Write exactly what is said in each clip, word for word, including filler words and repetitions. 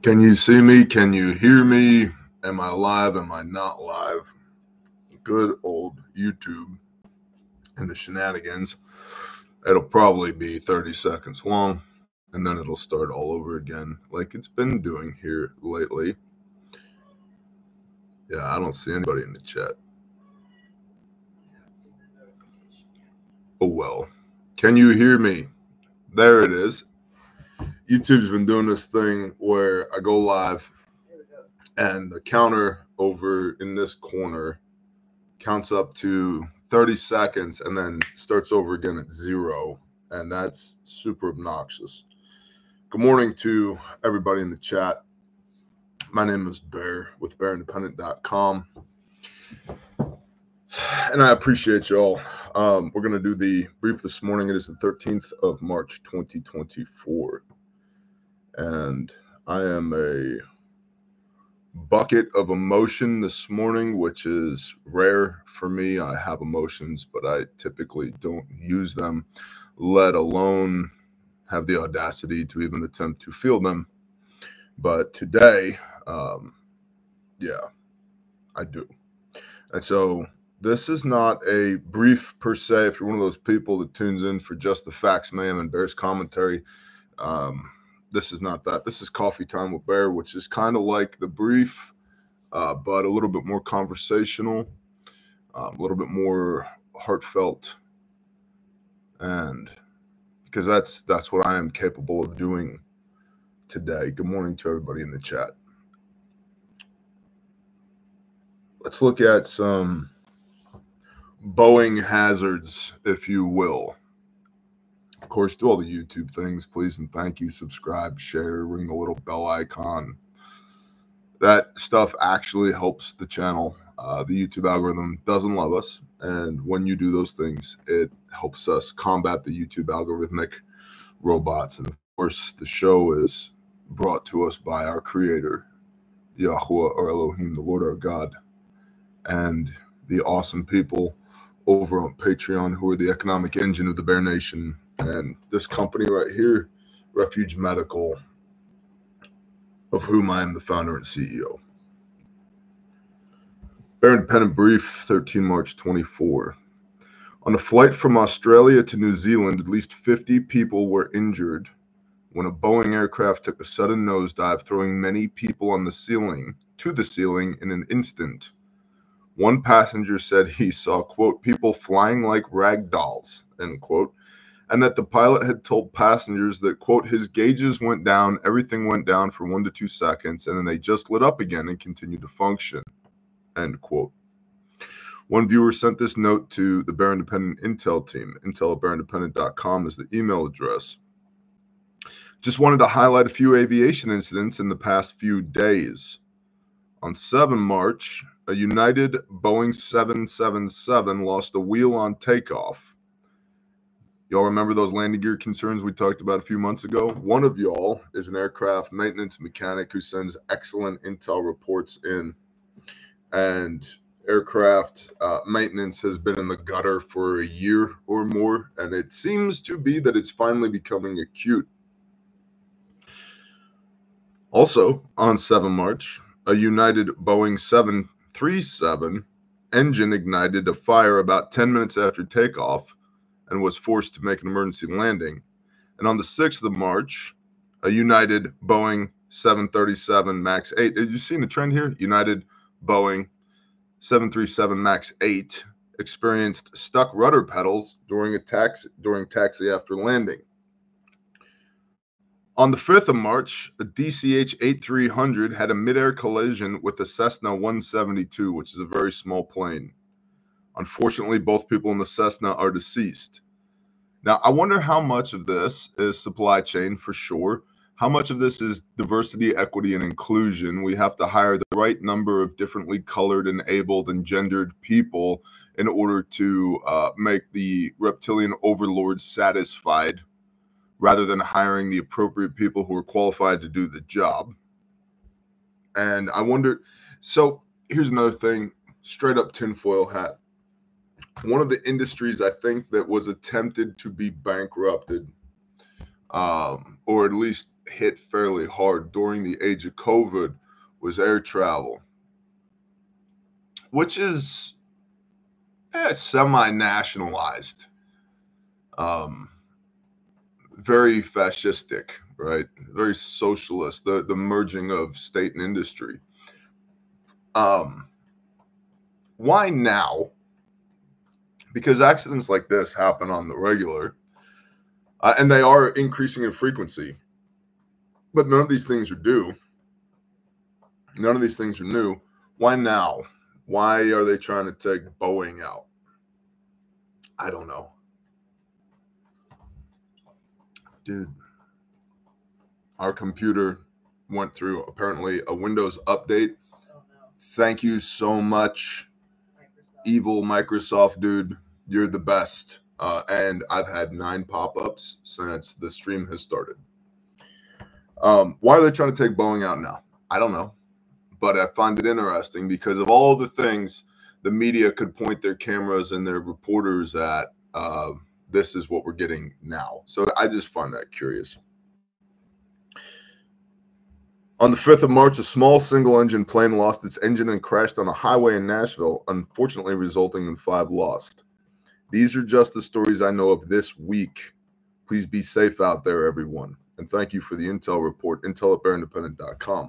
Can you see me? Can you hear me? Am I live? Am I not live? Good old YouTube and the shenanigans. It'll probably be thirty seconds long, and then it'll start all over again like it's been doing here lately. Yeah, I don't see anybody in the chat. Oh well. Can you hear me? There it is. YouTube's been doing this thing where I go live and the counter over in this corner counts up to thirty seconds and then starts over again at zero, and that's super obnoxious. Good morning to everybody in the chat. My name is Bear with bear independent dot com, and I appreciate y'all. Um, we're going to do the brief this morning. It is the thirteenth of March twenty twenty-four, and I am a bucket of emotion this morning, which is rare for me. I have emotions, but I typically don't use them, let alone have the audacity to even attempt to feel them. But today, um, yeah, I do. And so this is not a brief per se. If you're one of those people that tunes in for just the facts, ma'am, and Bear's commentary, um, this is not that. This is Coffee Time with Bear, which is kind of like the brief, Uh, but a little bit more conversational, um, a little bit more heartfelt, and because that's that's what I am capable of doing today. Good morning to everybody in the chat. Let's look at some Boeing hazards, if you will. Of course, do all the YouTube things, please and thank you. Subscribe, share, ring the little bell icon. That stuff actually helps the channel. Uh, the YouTube algorithm doesn't love us, and when you do those things, it helps us combat the YouTube algorithmic robots. And of course, the show is brought to us by our Creator, Yahuwah or Elohim, the Lord our God, and the awesome people over on Patreon who are the economic engine of the Bear Nation, and this company right here, Refuge Medical, of whom I am the founder and C E O. Bear Independent Brief, thirteen March twenty-four. On a flight from Australia to New Zealand, at least fifty people were injured when a Boeing aircraft took a sudden nosedive, throwing many people on the ceiling to the ceiling in an instant. One passenger said he saw, quote, people flying like rag dolls, end quote, and that the pilot had told passengers that, quote, his gauges went down, everything went down for one to two seconds, and then they just lit up again and continued to function, end quote. One viewer sent this note to the Bear Independent Intel team. intel at bear independent dot com is the email address. Just wanted to highlight a few aviation incidents in the past few days. On the seventh of March, a United Boeing seven seventy-seven lost a wheel on takeoff. Y'all remember those landing gear concerns we talked about a few months ago? One of y'all is an aircraft maintenance mechanic who sends excellent intel reports in, and aircraft uh, maintenance has been in the gutter for a year or more, and it seems to be that it's finally becoming acute. Also, on the seventh of March, a United Boeing seven thirty-seven engine ignited a fire about ten minutes after takeoff and was forced to make an emergency landing. And on the sixth of March, a United Boeing seven thirty-seven MAX eight, have you seen the trend here? United Boeing seven thirty-seven MAX eight experienced stuck rudder pedals during a taxi, during taxi after landing. On the fifth of March, a D C H eighty-three hundred had a midair collision with the Cessna one seventy-two, which is a very small plane. Unfortunately, both people in the Cessna are deceased. Now, I wonder how much of this is supply chain, for sure. How much of this is diversity, equity, and inclusion? We have to hire the right number of differently colored and abled and gendered people in order to uh, make the reptilian overlords satisfied, rather than hiring the appropriate people who are qualified to do the job. And I wonder, so here's another thing, straight up tinfoil hat. One of the industries I think that was attempted to be bankrupted, um, or at least hit fairly hard during the age of COVID was air travel, which is eh, semi-nationalized, um, very fascistic, right? Very socialist, the, the merging of state and industry. Um, why now? Because accidents like this happen on the regular, uh, and they are increasing in frequency. But none of these things are due. None of these things are new. Why now? Why are they trying to take Boeing out? I don't know. Dude, our computer went through apparently a Windows update. Thank you so much, Microsoft. Evil Microsoft, dude. You're the best. Uh, and I've had nine pop-ups since the stream has started. Um, why are they trying to take Boeing out now? I don't know. But I find it interesting because of all the things the media could point their cameras and their reporters at, uh, this is what we're getting now. So I just find that curious. On the fifth of March, a small single-engine plane lost its engine and crashed on a highway in Nashville, unfortunately resulting in five lost. These are just the stories I know of this week. Please be safe out there, everyone. And thank you for the intel report, intel at bear independent dot com.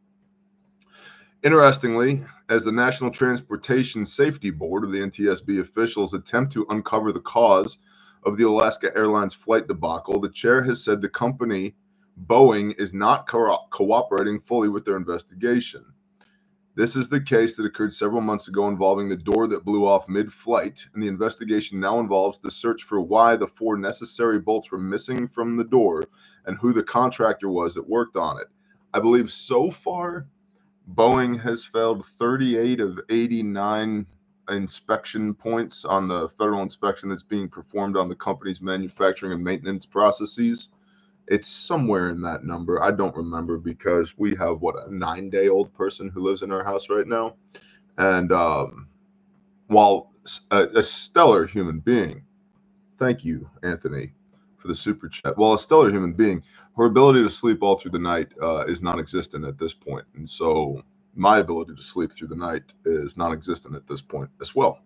Interestingly, as the National Transportation Safety Board, or the N T S B officials, attempt to uncover the cause of the Alaska Airlines flight debacle, the chair has said the company, Boeing, is not co- cooperating fully with their investigation. This is the case that occurred several months ago involving the door that blew off mid-flight, and the investigation now involves the search for why the four necessary bolts were missing from the door and who the contractor was that worked on it. I believe so far, Boeing has failed thirty-eight of eighty-nine inspection points on the federal inspection that's being performed on the company's manufacturing and maintenance processes. It's somewhere in that number. I don't remember because we have, what, a nine-day-old person who lives in our house right now. And um, while a, a stellar human being, thank you, Anthony, for the super chat. While a stellar human being, her ability to sleep all through the night uh, is non-existent at this point. And so my ability to sleep through the night is non-existent at this point as well.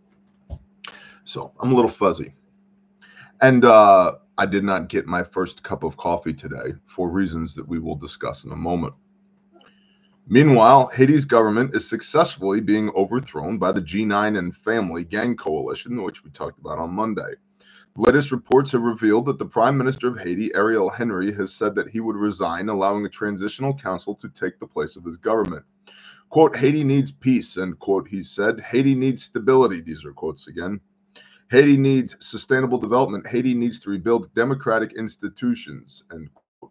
So I'm a little fuzzy. And uh, I did not get my first cup of coffee today for reasons that we will discuss in a moment. Meanwhile, Haiti's government is successfully being overthrown by the G nine and Family Gang Coalition, which we talked about on Monday. The latest reports have revealed that the Prime Minister of Haiti, Ariel Henry, has said that he would resign, allowing a transitional council to take the place of his government. Quote, Haiti needs peace, end quote, he said. Haiti needs stability. These are quotes again. Haiti needs sustainable development. Haiti needs to rebuild democratic institutions. And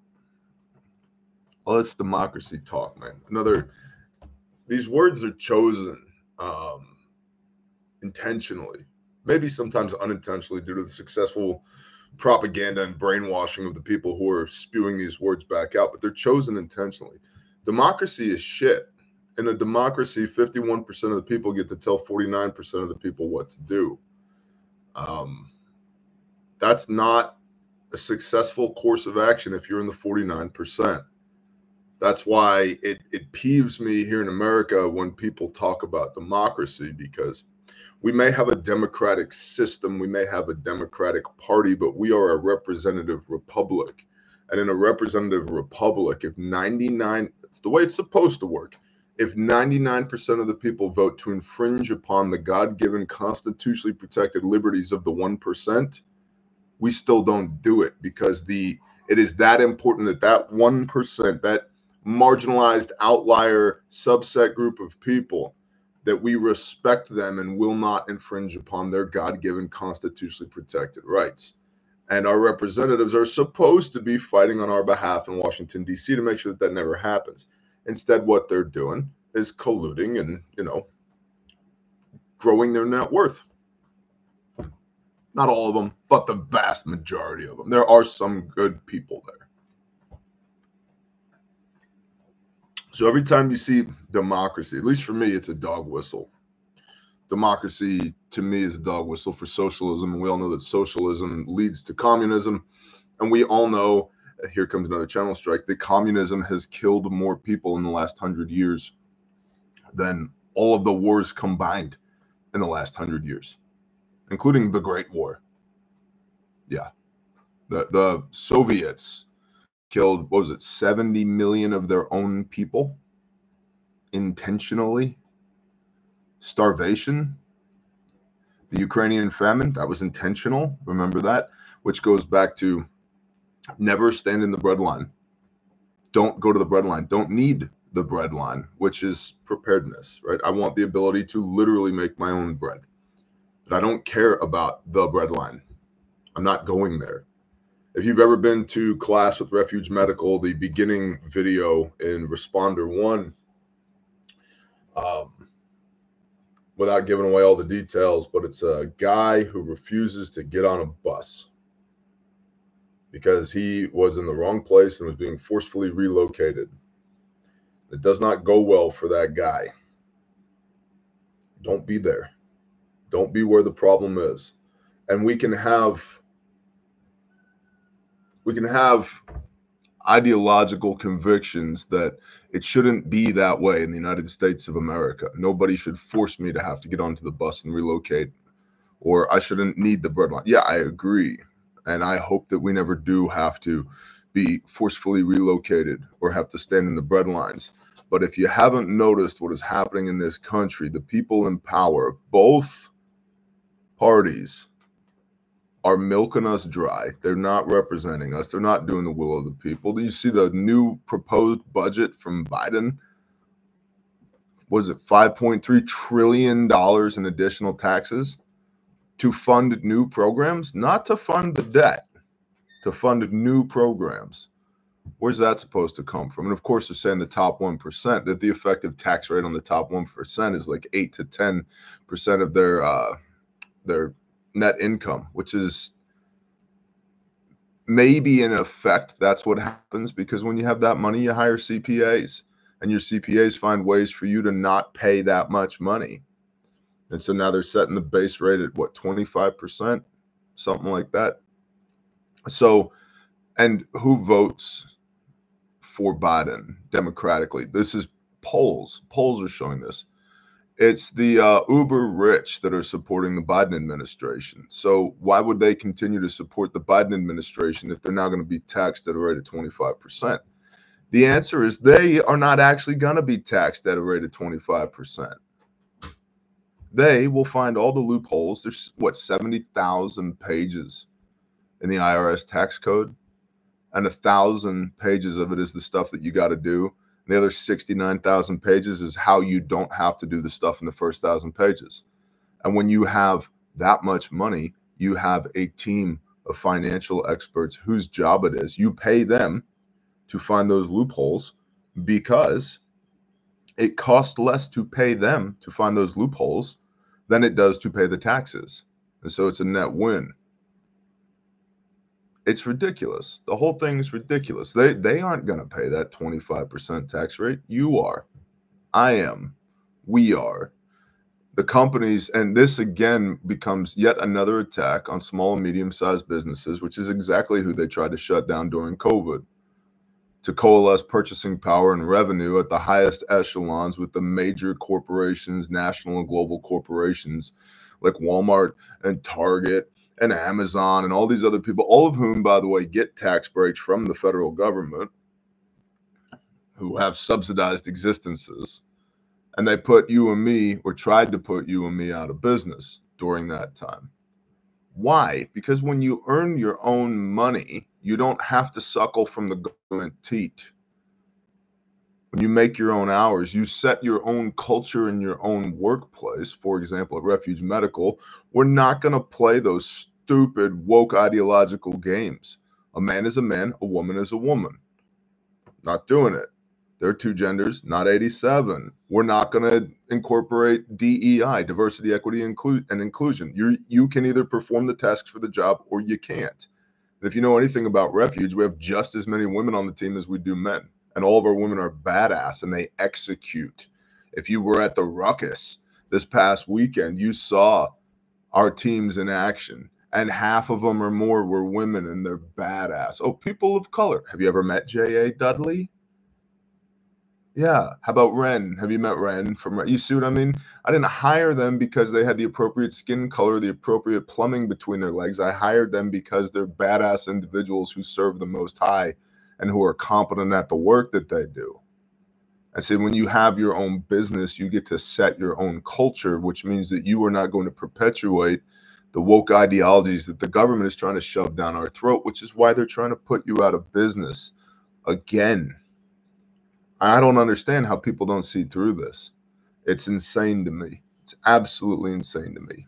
well, it's democracy talk, man. Another, these words are chosen um, intentionally, maybe sometimes unintentionally due to the successful propaganda and brainwashing of the people who are spewing these words back out, but they're chosen intentionally. Democracy is shit. In a democracy, fifty-one percent of the people get to tell forty-nine percent of the people what to do. Um, that's not a successful course of action if you're in the forty-nine percent. That's why it, it peeves me here in America when people talk about democracy, because we may have a democratic system, we may have a democratic party, but we are a representative republic. And in a representative republic, if ninety-nine, it's the way it's supposed to work. If ninety-nine percent of the people vote to infringe upon the God-given constitutionally protected liberties of the one percent, we still don't do it, because the it is that important that that one percent, that marginalized outlier subset group of people, that we respect them and will not infringe upon their God-given constitutionally protected rights. And our representatives are supposed to be fighting on our behalf in Washington, D C to make sure that that never happens. Instead, what they're doing is colluding and, you know, growing their net worth. Not all of them, but the vast majority of them. There are some good people there. So every time you see democracy, at least for me, it's a dog whistle. Democracy, to me, is a dog whistle for socialism. And we all know that socialism leads to communism. And we all know Here comes another channel strike. The communism has killed more people in the last hundred years than all of the wars combined in the last hundred years, including the Great War. Yeah. The, the Soviets killed, what was it, seventy million of their own people intentionally. Starvation. The Ukrainian famine, that was intentional. Remember that? Which goes back to never stand in the breadline. Don't go to the breadline. Don't need the breadline, which is preparedness, right? I want the ability to literally make my own bread. But I don't care about the breadline. I'm not going there. If you've ever been to class with Refuge Medical, the beginning video in Responder one, um, without giving away all the details, but it's a guy who refuses to get on a bus because he was in the wrong place and was being forcefully relocated. It does not go well for that guy. Don't be there. Don't be where the problem is. And we can have we can have ideological convictions that it shouldn't be that way in the United States of America. Nobody should force me to have to get onto the bus and relocate, or I shouldn't need the breadline. Yeah, I agree. And I hope that we never do have to be forcefully relocated or have to stand in the breadlines. But if you haven't noticed what is happening in this country, the people in power, both parties, are milking us dry. They're not representing us. They're not doing the will of the people. Do you see the new proposed budget from Biden? What is it, five point three trillion dollars in additional taxes to fund new programs? Not to fund the debt, to fund new programs. Where's that supposed to come from? And of course, they're saying the top one percent, that the effective tax rate on the top one percent is like eight to ten percent of their uh, their net income, which is maybe in effect that's what happens, because when you have that money, you hire C P As, and your C P As find ways for you to not pay that much money. And so now they're setting the base rate at what, twenty-five percent, something like that. So, and who votes for Biden democratically? This is polls. Polls are showing this. It's the uh, uber rich that are supporting the Biden administration. So why would they continue to support the Biden administration if they're now going to be taxed at a rate of twenty-five percent? The answer is they are not actually going to be taxed at a rate of twenty-five percent. They will find all the loopholes. There's, what, seventy thousand pages in the I R S tax code, and a thousand pages of it is the stuff that you got to do. The other sixty-nine thousand pages is how you don't have to do the stuff in the first thousand pages. And when you have that much money, you have a team of financial experts whose job it is. You pay them to find those loopholes because it costs less to pay them to find those loopholes than it does to pay the taxes. And so it's a net win. It's ridiculous. The whole thing is ridiculous. They they aren't going to pay that twenty-five percent tax rate. You are. I am. We are. The companies, and this again becomes yet another attack on small and medium-sized businesses, which is exactly who they tried to shut down during COVID, to coalesce purchasing power and revenue at the highest echelons with the major corporations, national and global corporations like Walmart and Target and Amazon and all these other people, all of whom, by the way, get tax breaks from the federal government, who have subsidized existences. And they put you and me, or tried to put you and me, out of business during that time. Why? Because when you earn your own money, you don't have to suckle from the government teat. When you make your own hours, you set your own culture in your own workplace. For example, at Refuge Medical, we're not going to play those stupid woke ideological games. A man is a man, a woman is a woman. Not doing it. There are two genders, not eighty-seven. We're not going to incorporate D E I, diversity, equity, inclu- and inclusion. You you can either perform the tasks for the job or you can't. And if you know anything about Refuge, we have just as many women on the team as we do men. And all of our women are badass and they execute. If you were at the Ruckus this past weekend, you saw our teams in action. and half of them or more were women, and they're badass. Oh, people of color. Have you ever met J A. Dudley? Yeah. How about Ren? Have you met Ren from, you see what I mean? I didn't hire them because they had the appropriate skin color, the appropriate plumbing between their legs. I hired them because they're badass individuals who serve the Most High and who are competent at the work that they do. I said, when you have your own business, you get to set your own culture, which means that you are not going to perpetuate the woke ideologies that the government is trying to shove down our throat, which is why they're trying to put you out of business again. I don't understand how people don't see through this. It's insane to me. It's absolutely insane to me.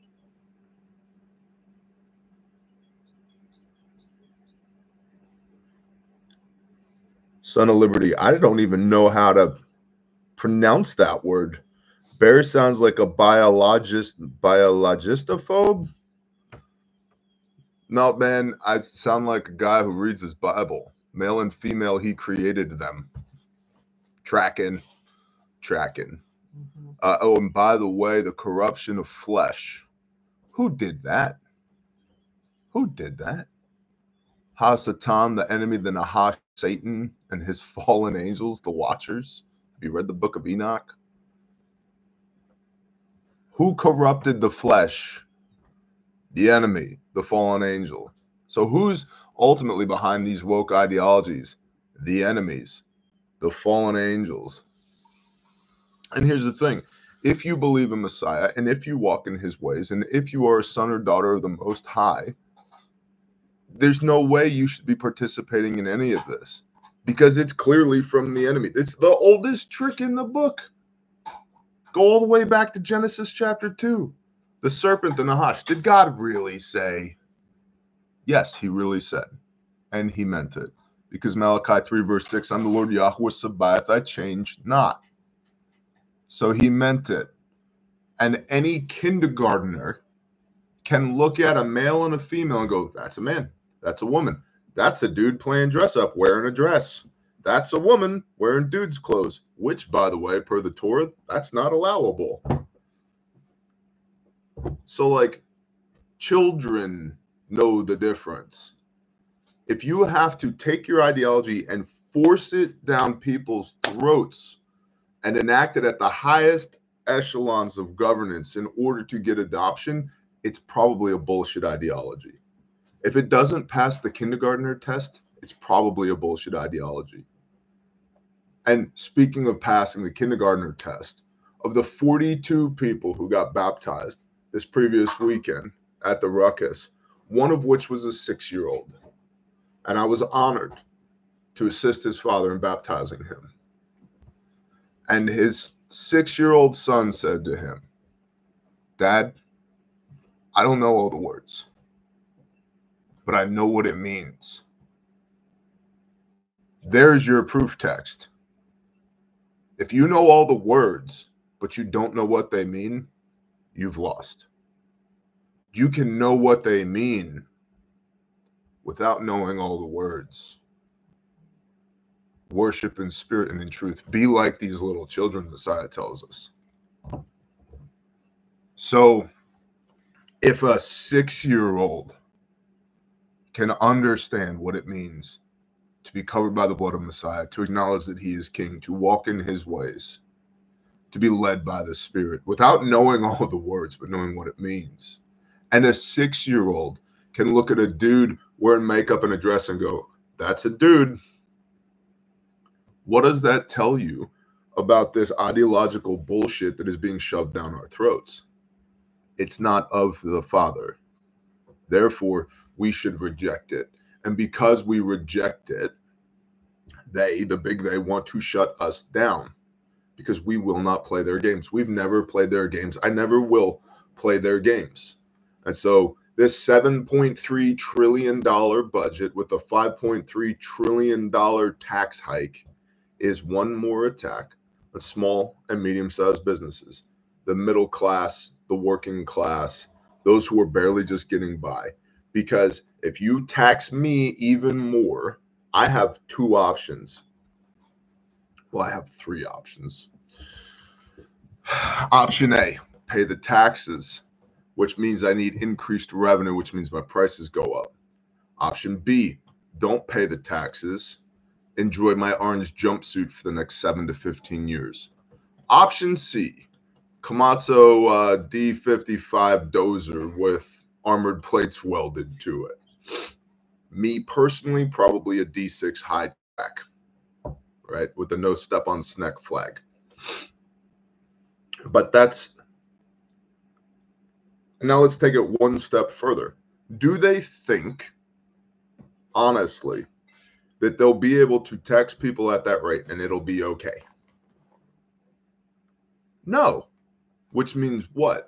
Son of Liberty. I don't even know how to pronounce that word. Bear sounds like a biologist, biologistophobe. No, man, I sound like a guy who reads his Bible. Male and female, he created them. Tracking, tracking. Mm-hmm. Uh, oh, and by the way, the corruption of flesh. Who did that? Who did that? Ha-Satan, the enemy, the Nahash, Satan, and his fallen angels, the Watchers. Have you read the book of Enoch? Who corrupted the flesh? The enemy, the fallen angel. So who's ultimately behind these woke ideologies? The enemies, the fallen angels. And here's the thing. If you believe in Messiah, and if you walk in his ways, and if you are a son or daughter of the Most High, there's no way you should be participating in any of this, because it's clearly from the enemy. It's the oldest trick in the book. Go all the way back to Genesis chapter two. The serpent, the Nahash. Did God really say? Yes, he really said. And he meant it. Because Malachi three verse six, I'm the Lord Yahweh Sabaoth, I change not. So he meant it. And any kindergartner can look at a male and a female and go, that's a man. That's a woman. That's a dude playing dress up, wearing a dress. That's a woman wearing dude's clothes, which, by the way, per the Torah, that's not allowable. So, like, children know the difference. If you have to take your ideology and force it down people's throats and enact it at the highest echelons of governance in order to get adoption, it's probably a bullshit ideology. If it doesn't pass the kindergartner test, it's probably a bullshit ideology. And speaking of passing the kindergartner test, of the forty-two people who got baptized this previous weekend at the Ruckus, one of which was a six-year-old. And I was honored to assist his father in baptizing him. And his six-year-old son said to him, Dad, I don't know all the words, but I know what it means. There's your proof text. If you know all the words, but you don't know what they mean, you've lost. You can know what they mean without knowing all the words. Worship in spirit and in truth. Be like these little children, Messiah tells us. So, if a six-year-old can understand what it means to be covered by the blood of Messiah, to acknowledge that he is king, to walk in his ways, to be led by the Spirit, without knowing all the words, but knowing what it means. And a six-year-old can look at a dude wearing makeup and a dress and go, that's a dude. What does that tell you about this ideological bullshit that is being shoved down our throats? It's not of the Father. Therefore, we should reject it. And because we reject it, they, the big they, want to shut us down because we will not play their games. We've never played their games. I never will play their games. And so this seven point three trillion dollars budget with a five point three trillion dollars tax hike is one more attack on small and medium-sized businesses, the middle class, the working class, those who are barely just getting by. Because if you tax me even more, I have two options. Well, I have three options. Option A, pay the taxes, which means I need increased revenue, which means my prices go up. Option B, don't pay the taxes. Enjoy my orange jumpsuit for the next seven to fifteen years. Option C, Komatsu uh, D fifty-five Dozer with armored plates welded to it. Me personally, probably a D six high-tech, right, with the no step on snack flag. But that's, now let's take it one step further. Do they think, honestly, that they'll be able to tax people at that rate and it'll be okay? No. Which means what?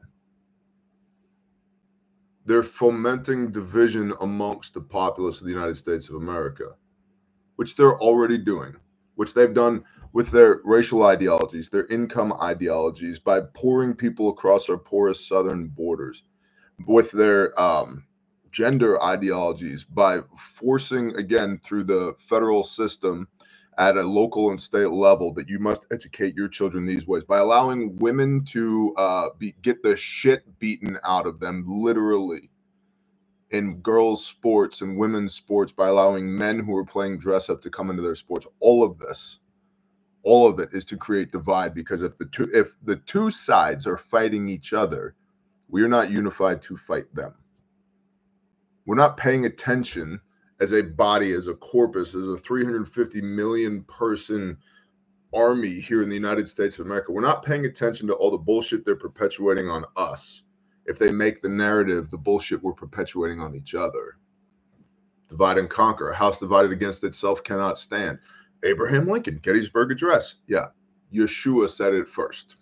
They're fomenting division amongst the populace of the United States of America, which they're already doing, which they've done with their racial ideologies, their income ideologies, by pouring people across our porous southern borders, with their um, gender ideologies, by forcing, again, through the federal system at a local and state level, that you must educate your children these ways, by allowing women to uh, be, get the shit beaten out of them, literally, in girls' sports and women's sports, by allowing men who are playing dress up to come into their sports. All of this, all of it is to create divide, because if the two, if the two sides are fighting each other, we are not unified to fight them. We're not paying attention as a body, as a corpus, as a three hundred fifty million person army here in the United States of America. We're not paying attention to all the bullshit they're perpetuating on us. If they make the narrative the bullshit we're perpetuating on each other. Divide and conquer. A house divided against itself cannot stand. Abraham Lincoln, Gettysburg Address. Yeah, Yeshua said it first.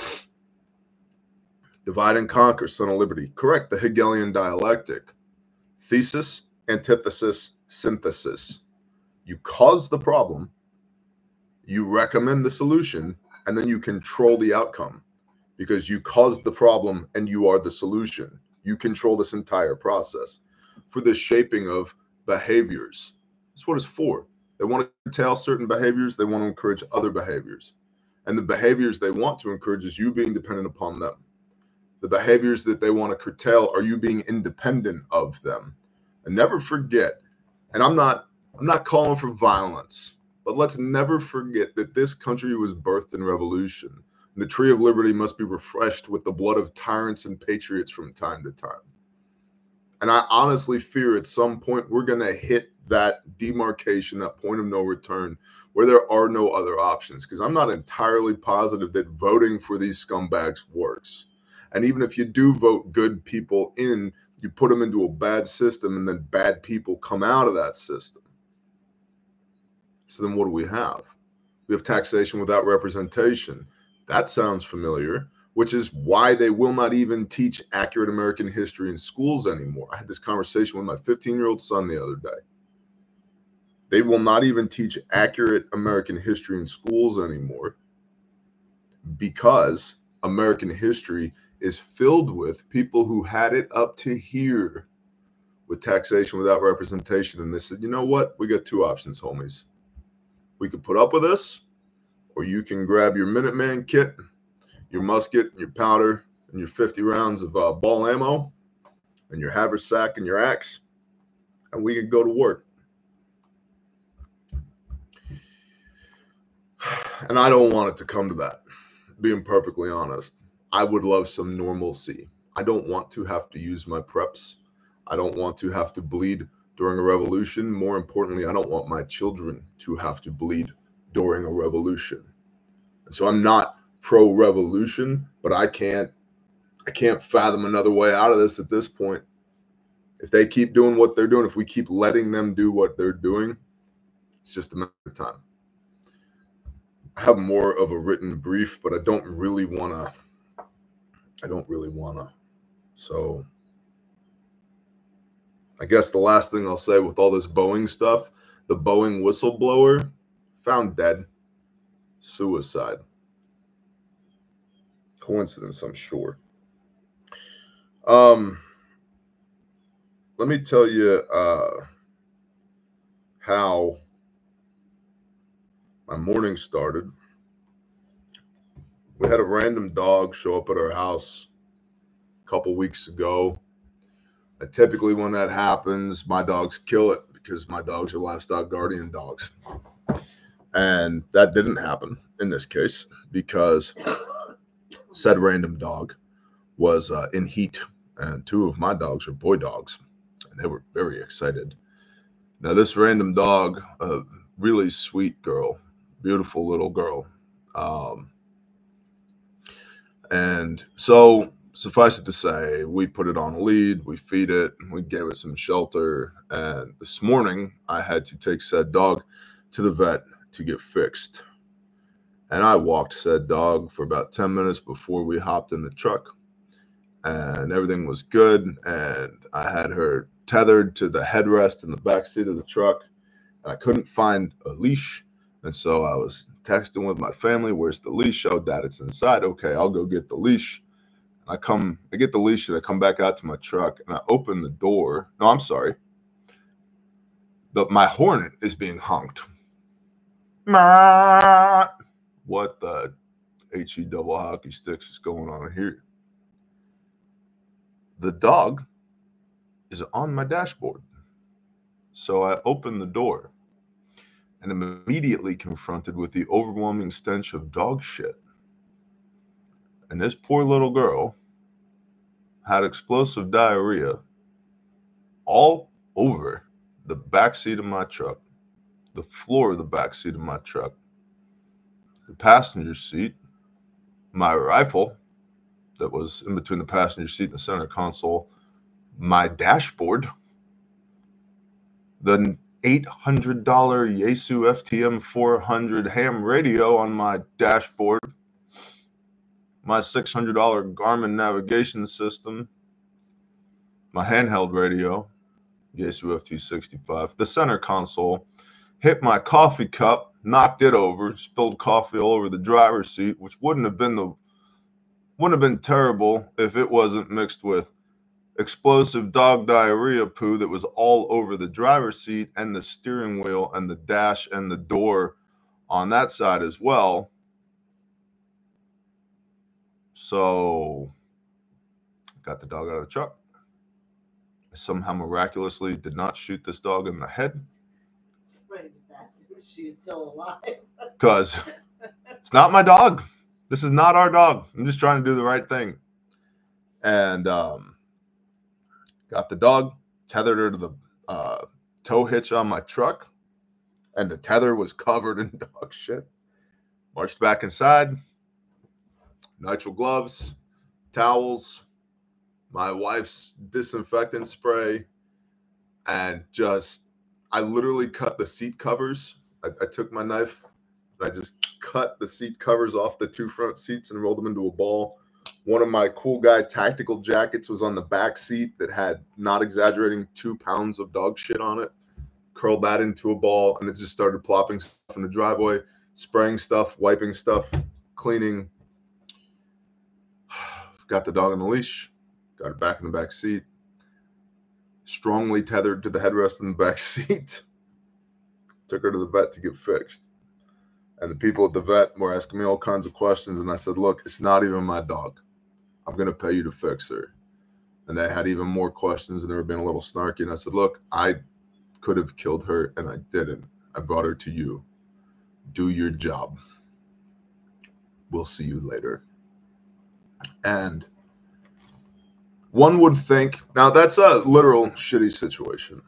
Divide and conquer, son of liberty. Correct, the Hegelian dialectic. Thesis, antithesis, synthesis. You cause the problem, you recommend the solution, and then you control the outcome, because you caused the problem and you are the solution. You control this entire process for the shaping of behaviors. That's what it's for. They want to curtail certain behaviors. They want to encourage other behaviors. And the behaviors they want to encourage is you being dependent upon them. The behaviors that they want to curtail are you being independent of them. And never forget, and I'm not, I'm not calling for violence, but let's never forget that this country was birthed in revolution. And the tree of liberty must be refreshed with the blood of tyrants and patriots from time to time. And I honestly fear at some point we're going to hit that demarcation, that point of no return, where there are no other options. Because I'm not entirely positive that voting for these scumbags works. And even if you do vote good people in, you put them into a bad system, and then bad people come out of that system. So then what do we have? We have taxation without representation. That sounds familiar, which is why they will not even teach accurate American history in schools anymore. I had this conversation with my fifteen-year-old son the other day. They will not even teach accurate American history in schools anymore, because American history is filled with people who had it up to here with taxation without representation. And they said, you know what? We got two options, homies. We could put up with this, or you can grab your Minuteman kit, your musket, your powder, and your fifty rounds of uh, ball ammo, and your haversack and your axe, and we could go to work. And I don't want it to come to that, being perfectly honest. I would love some normalcy. I don't want to have to use my preps. I don't want to have to bleed during a revolution. More importantly, I don't want my children to have to bleed during a revolution. And so I'm not pro-revolution, but I can't, I can't fathom another way out of this at this point. If they keep doing what they're doing, if we keep letting them do what they're doing, it's just a matter of time. I have more of a written brief, but I don't really want to. I don't really want to. So I guess the last thing I'll say with all this Boeing stuff, the Boeing whistleblower found dead. Suicide. Coincidence, I'm sure. Um, let me tell you uh, how my morning started. We had a random dog show up at our house a couple weeks ago. And typically when that happens, my dogs kill it because my dogs are livestock guardian dogs. And that didn't happen in this case because said random dog was uh, in heat, and two of my dogs are boy dogs, and they were very excited. Now this random dog, a really sweet girl, beautiful little girl, um, and so suffice it to say, we put it on a lead, we feed it, we gave it some shelter, and this morning I had to take said dog to the vet to get fixed. And I walked said dog for about ten minutes before we hopped in the truck, and everything was good, and I had her tethered to the headrest in the back seat of the truck, and I couldn't find a leash, and so I was texting with my family, where's the leash? Oh, Dad, it's inside. Okay, I'll go get the leash. I come, I get the leash, and I come back out to my truck, and I open the door. No, I'm sorry. The, my horn is being honked. What the H E double hockey sticks is going on here? The dog is on my dashboard. So I open the door and am immediately confronted with the overwhelming stench of dog shit. And this poor little girl had explosive diarrhea all over the back seat of my truck, the floor of the back seat of my truck, the passenger seat, my rifle that was in between the passenger seat and the center console, my dashboard, the eight hundred dollar Yaesu F T M four hundred ham radio on my dashboard, my six hundred dollar Garmin navigation system, my handheld radio, Yaesu F T sixty-five, the center console, hit my coffee cup, knocked it over, spilled coffee all over the driver's seat, which wouldn't have been the wouldn't have been terrible if it wasn't mixed with explosive dog diarrhea poo that was all over the driver's seat and the steering wheel and the dash and the door on that side as well. So got the dog out of the truck. I somehow miraculously did not shoot this dog in the head. Somebody just asked if she is still alive. Because it's not my dog. This is not our dog. I'm just trying to do the right thing. And um, got the dog, tethered her to the uh, tow hitch on my truck, and the tether was covered in dog shit. Marched back inside, nitrile gloves, towels, my wife's disinfectant spray, and just, I literally cut the seat covers. I, I took my knife and I just cut the seat covers off the two front seats and rolled them into a ball. One of my cool guy tactical jackets was on the back seat that had, not exaggerating, two pounds of dog shit on it. Curled that into a ball, and it just started plopping stuff in the driveway, spraying stuff, wiping stuff, cleaning. Got the dog on the leash, got it back in the back seat, strongly tethered to the headrest in the back seat. Took her to the vet to get fixed. And the people at the vet were asking me all kinds of questions, and I said, look, it's not even my dog. I'm going to pay you to fix her. And they had even more questions, and they were being a little snarky. And I said, look, I could have killed her, and I didn't. I brought her to you. Do your job. We'll see you later. And one would think, now that's a literal shitty situation.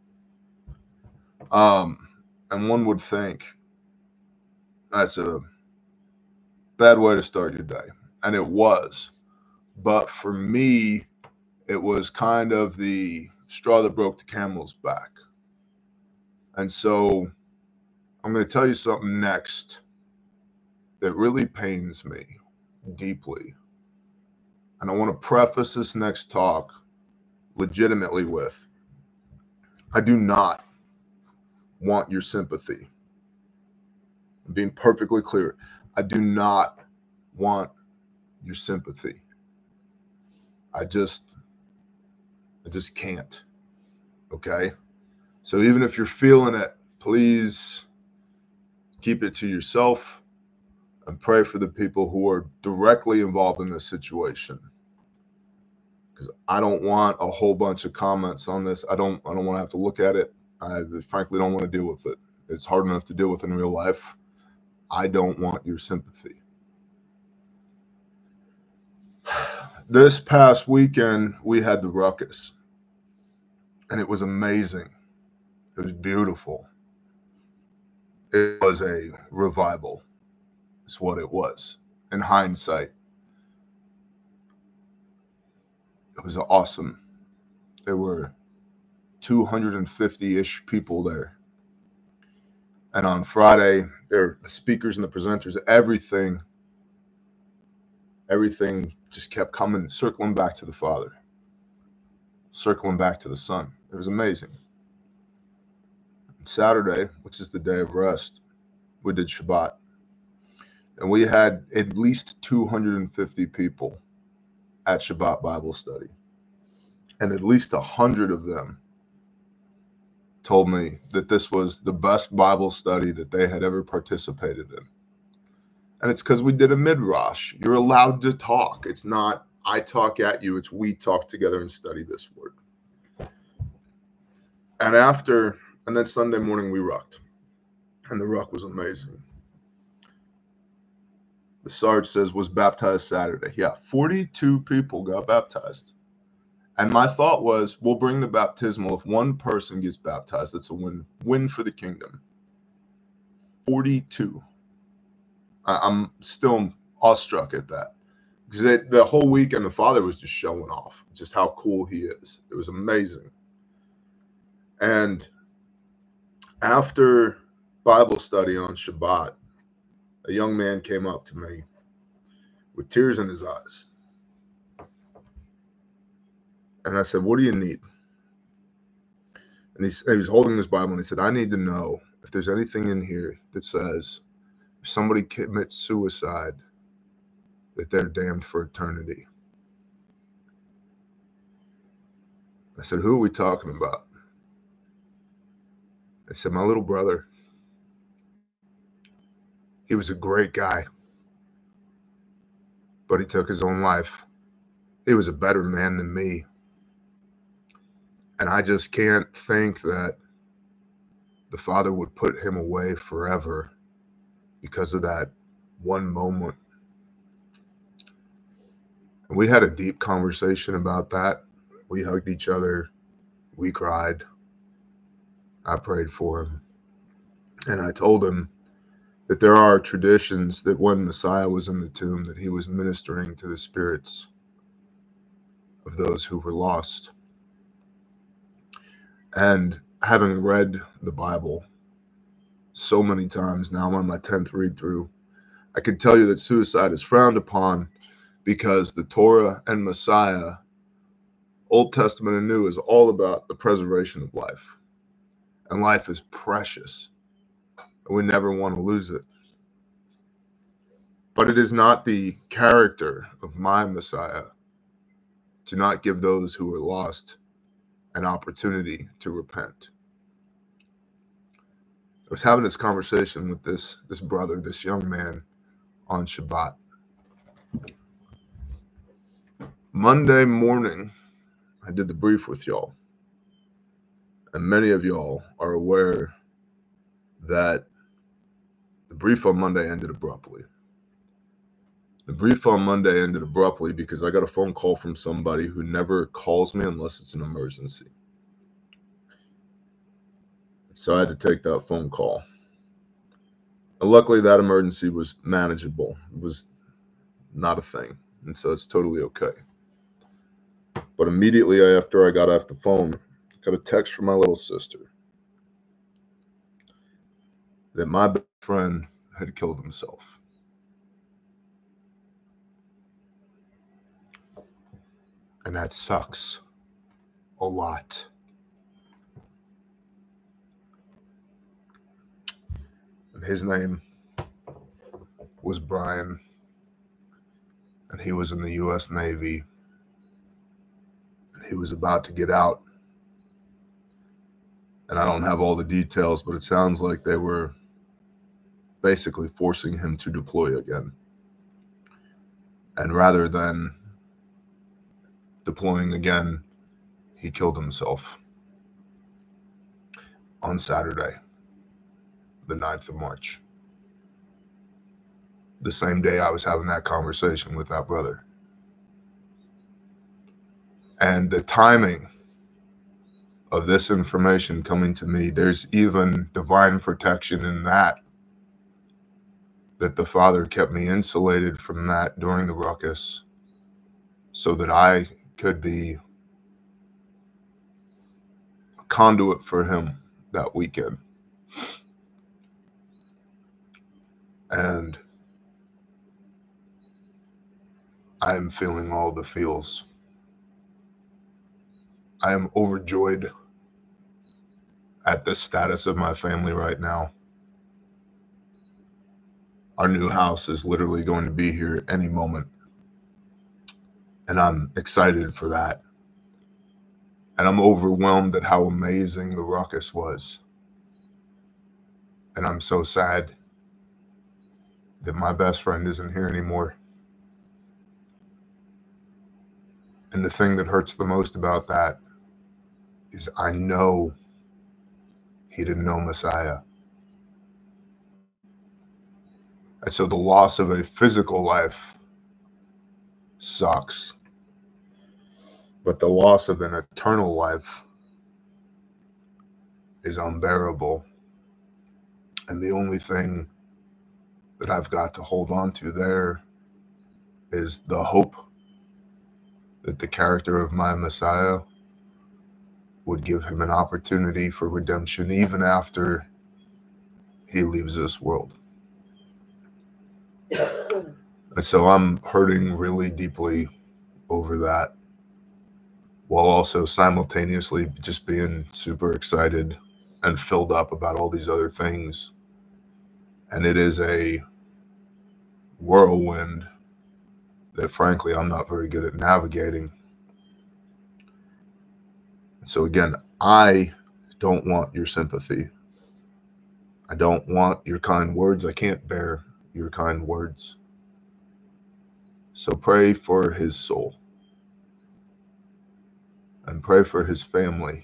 Um, and one would think that's a bad way to start your day. And it was. But for me, it was kind of the straw that broke the camel's back. And so I'm going to tell you something next that really pains me deeply. And I want to preface this next talk legitimately with, I do not want your sympathy. I'm being perfectly clear. I do not want your sympathy. I just, I just can't. Okay? So even if you're feeling it, please keep it to yourself and pray for the people who are directly involved in this situation. I don't want a whole bunch of comments on this. I don't I don't want to have to look at it. I frankly don't want to deal with it. It's hard enough to deal with in real life. I don't want your sympathy. This past weekend, we had the ruckus, and it was amazing. It was beautiful. It was a revival. It's what it was. In hindsight, it was awesome. There were two hundred fifty-ish people there. And on Friday, there the speakers and the presenters, everything, everything just kept coming, circling back to the Father, circling back to the Son. It was amazing. And Saturday, which is the day of rest, we did Shabbat. And we had at least two hundred fifty people at Shabbat Bible study. And at least one hundred of them told me that this was the best Bible study that they had ever participated in. And it's because we did a midrash. You're allowed to talk. It's not I talk at you. It's we talk together and study this word. And after, and then Sunday morning we rucked. And the ruck was amazing. The Sarge says was baptized Saturday. Yeah, forty-two people got baptized. And my thought was, we'll bring the baptismal. If one person gets baptized, that's a win, win for the kingdom. forty-two. I, I'm still awestruck at that. Because it, the whole weekend, the Father was just showing off just how cool he is. It was amazing. And after Bible study on Shabbat, a young man came up to me with tears in his eyes. And I said, what do you need? And he, he was holding this Bible, and he said, I need to know if there's anything in here that says if somebody commits suicide, that they're damned for eternity. I said, who are we talking about? I said, my little brother. He was a great guy, but he took his own life. He was a better man than me. And I just can't think that the Father would put him away forever because of that one moment. And we had a deep conversation about that. We hugged each other. We cried. I prayed for him. And I told him that there are traditions that when Messiah was in the tomb, that he was ministering to the spirits of those who were lost. And having read the Bible so many times, now I'm on my tenth read through, I can tell you that suicide is frowned upon because the Torah and Messiah, Old Testament and New, is all about the preservation of life. And life is precious. And we never want to lose it. But it is not the character of my Messiah to not give those who are lost an opportunity to repent. I was having this conversation with this, this brother, this young man, on Shabbat. Monday morning, I did the brief with y'all. And many of y'all are aware that the brief on Monday ended abruptly. The brief on Monday ended abruptly because I got a phone call from somebody who never calls me unless it's an emergency. So I had to take that phone call. And luckily, that emergency was manageable. It was not a thing. And so it's totally okay. But immediately after I got off the phone, I got a text from my little sister that my best friend had killed himself. And that sucks a lot. And his name was Brian. And he was in the U S Navy. And he was about to get out. And I don't have all the details, but it sounds like they were basically forcing him to deploy again. And rather than deploying again, he killed himself on Saturday, the ninth of March. The same day I was having that conversation with that brother. And the timing of this information coming to me, there's even divine protection in that, that the Father kept me insulated from that during the ruckus so that I could be a conduit for him that weekend. And I am feeling all the feels. I am overjoyed at the status of my family right now. Our new house is literally going to be here any moment. And I'm excited for that. And I'm overwhelmed at how amazing the ruckus was. And I'm so sad that my best friend isn't here anymore. And the thing that hurts the most about that is I know he didn't know Messiah. And so the loss of a physical life sucks. But the loss of an eternal life is unbearable. And the only thing that I've got to hold on to there is the hope that the character of my Messiah would give him an opportunity for redemption even after he leaves this world. And so I'm hurting really deeply over that, while also simultaneously just being super excited and filled up about all these other things. And it is a whirlwind that frankly I'm not very good at navigating. So again, I don't want your sympathy. I don't want your kind words. I can't bear your kind words. So pray for his soul. And pray for his family.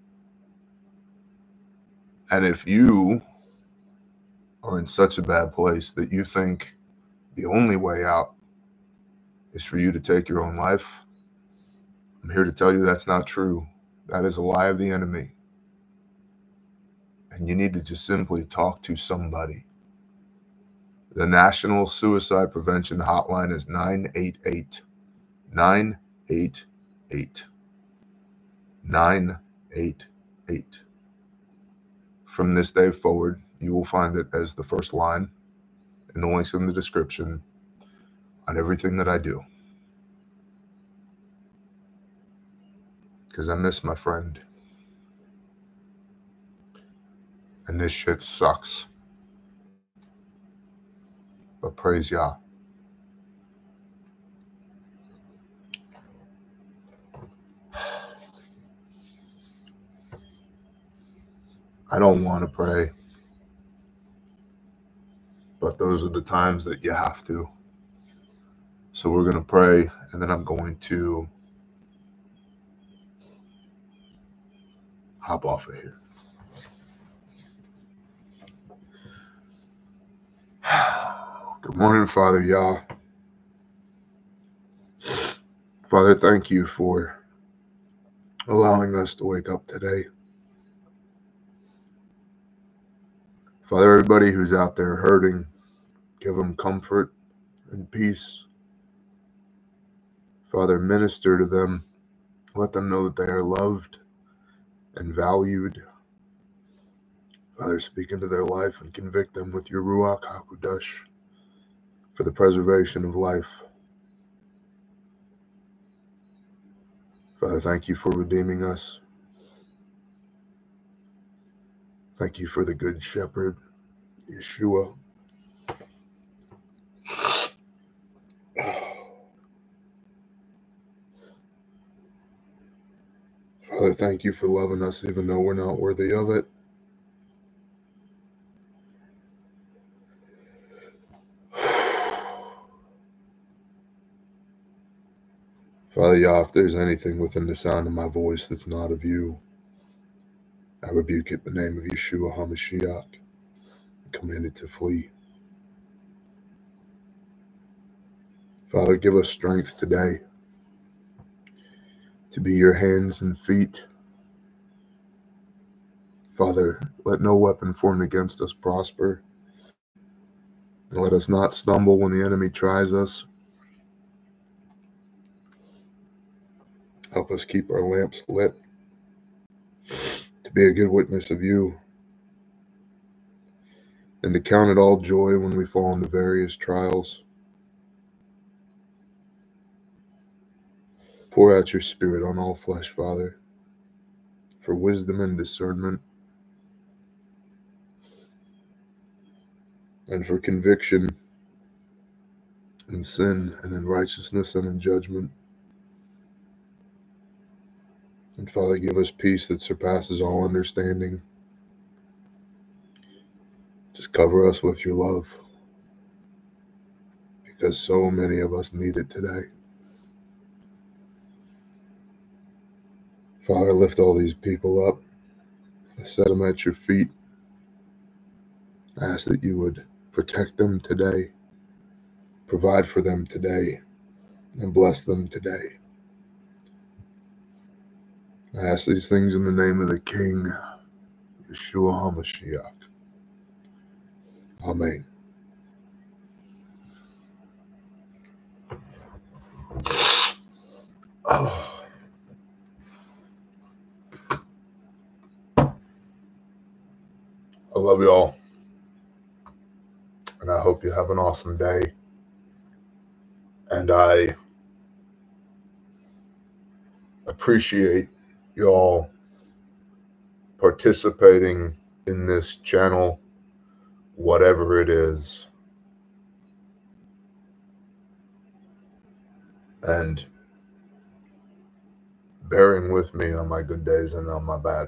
And if you are in such a bad place that you think the only way out is for you to take your own life, I'm here to tell you that's not true. That is a lie of the enemy. And you need to just simply talk to somebody. The National Suicide Prevention Hotline is nine eight eight, nine eight eight, nine eight eight. From this day forward, you will find it as the first line in the links in the description on everything that I do. Because I miss my friend. And this shit sucks. But praise Yah. I don't want to pray. But those are the times that you have to. So we're going to pray, and then I'm going to hop off of here. Good morning, Father Yah. Father, thank you for allowing us to wake up today. Father, everybody who's out there hurting, give them comfort and peace. Father, minister to them. Let them know that they are loved and valued. Father, speak into their life and convict them with your Ruach HaKodesh for the preservation of life. Father, thank you for redeeming us. Thank you for the Good Shepherd, Yeshua. Father, thank you for loving us even though we're not worthy of it. Father Yah, if there's anything within the sound of my voice that's not of you, I rebuke it in the name of Yeshua HaMashiach and command it to flee. Father, give us strength today to be your hands and feet. Father, let no weapon formed against us prosper. And let us not stumble when the enemy tries us. Help us keep our lamps lit to be a good witness of you, and to count it all joy when we fall into various trials. Pour out your Spirit on all flesh, Father, for wisdom and discernment, and for conviction in sin and in righteousness and in judgment. And Father, give us peace that surpasses all understanding. Just cover us with your love, because so many of us need it today. Father, lift all these people up and set them at your feet. I ask that you would protect them today, provide for them today, and bless them today. I ask these things in the name of the King, Yeshua HaMashiach. Amen. Oh. I love you all, and I hope you have an awesome day. And I appreciate you all participating in this channel, whatever it is, and bearing with me on my good days and on my bad.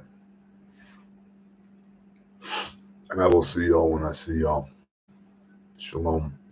And I will see y'all when I see y'all. Shalom.